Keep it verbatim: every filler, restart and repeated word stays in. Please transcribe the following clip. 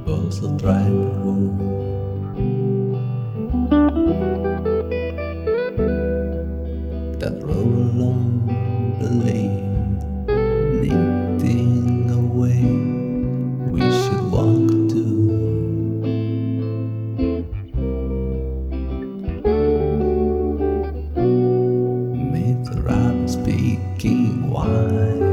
also drive home that road along the lane, knitting away. We should walk to meet the rabbit speaking wise.